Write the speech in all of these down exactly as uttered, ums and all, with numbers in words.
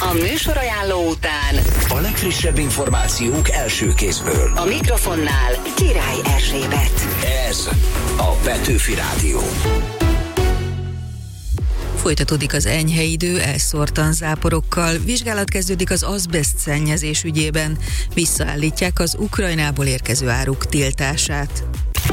A műsorajánló után a legfrissebb információk első kézből. a mikrofonnál Király Erzsébet. Ez a Petőfi Rádió. Folytatódik az enyhe idő, elszórtan záporokkal. Vizsgálat kezdődik az azbeszt szennyezés ügyében. Visszaállítják az Ukrajnából érkező áruk tiltását.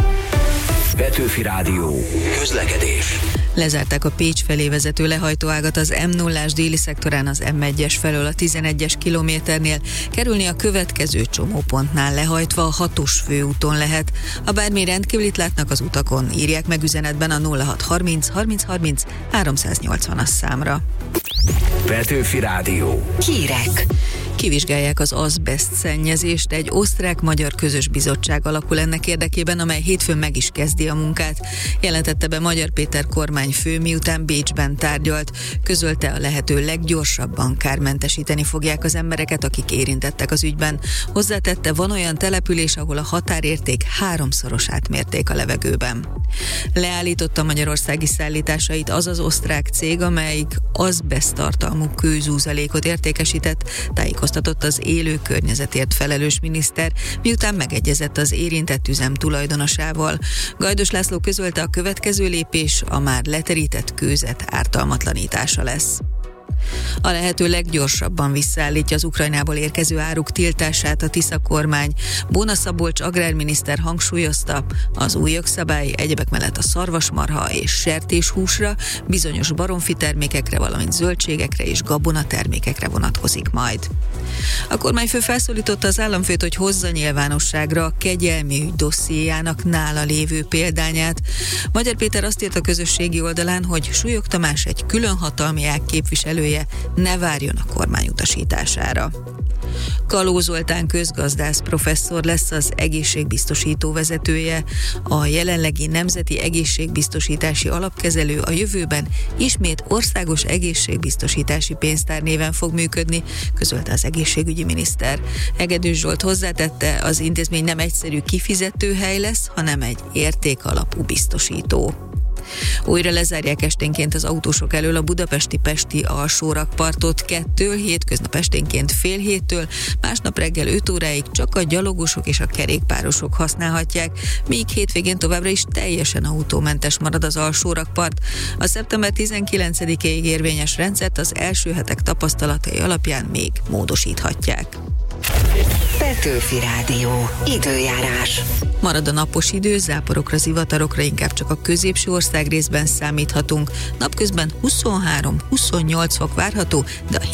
Petőfi Rádió. Közlekedés. Lezárták a Pécs felé vezető lehajtóágat az em nullás déli szektorán az em egyes felől a tizenegyes kilométernél. Kerülni a következő csomópontnál lehajtva a hatos főúton lehet. Ha bármi rendkívülit látnak az utakon, írják meg üzenetben a nulla hat harminc harminc harminc háromszáznyolcvanas számra. Petőfi Rádió. Hírek. Kivizsgálják az azbeszt szennyezést, egy osztrák-magyar közös bizottság alakul ennek érdekében, amely hétfőn meg is kezdi a munkát. Jelentette be Magyar Péter kormányfő, miután Bécsben tárgyalt. Közölte, a lehető leggyorsabban kármentesíteni fogják az embereket, akik érintettek az ügyben. Hozzátette, van olyan település, ahol a határérték háromszorosát mérték a levegőben. Leállította magyarországi szállításait az az osztrák cég, amelyik azbeszt tartalmú kőzúzalékot értékesített, tájékoztatott az élő környezetért felelős miniszter, miután megegyezett az érintett üzem tulajdonosával. Gajdos László közölte, a következő lépés a már leterített kőzet ártalmatlanítása lesz. A lehető leggyorsabban visszaállítja az Ukrajnából érkező áruk tiltását a Tisza kormány. Bóna Szabolcs agrárminiszter hangsúlyozta, az új jogszabály egyebek mellett a szarvasmarha és sertéshúsra, bizonyos baromfi termékekre, valamint zöldségekre és gabonatermékekre vonatkozik majd. A kormányfő felszólította az államfőt, hogy hozza nyilvánosságra a kegyelmi ügy dossziéjának nála lévő példányát. Magyar Péter azt írt a közösségi oldalán, hogy Súlyog Tamás, egy külön hatalmi ág képviselője, ne várjon a kormány utasítására. Kaló Zoltán közgazdász professzor lesz az egészségbiztosító vezetője. A jelenlegi Nemzeti Egészségbiztosítási Alapkezelő a jövőben ismét Országos Egészségbiztosítási Pénztár néven fog működni, közölte az egészségügyi miniszter. Hegedűs Zsolt hozzátette, az intézmény nem egyszerű kifizetőhely lesz, hanem egy értékalapú biztosító. Újra lezárják esténként az autósok elől a budapesti Pesti alsórakpartot kettől, hétköznap esténként fél héttől, másnap reggel öt óráig csak a gyalogosok és a kerékpárosok használhatják, míg hétvégén továbbra is teljesen autómentes marad az alsórakpart. A szeptember tizenkilencedikéig érvényes rendszert az első hetek tapasztalatai alapján még módosíthatják. Petőfi Rádió. Időjárás. Marad a napos idő, záporokra, zivatarokra inkább csak a középső ország részben számíthatunk. Napközben huszonhárom-huszonnyolc fok várható, de a